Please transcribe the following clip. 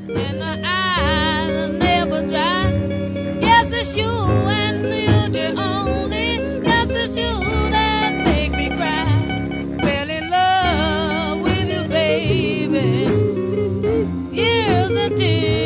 and the eyes never dry. Yes, it's you and you only. Yes, it's you that make me cry. Fell in love with you, baby. Years and tears.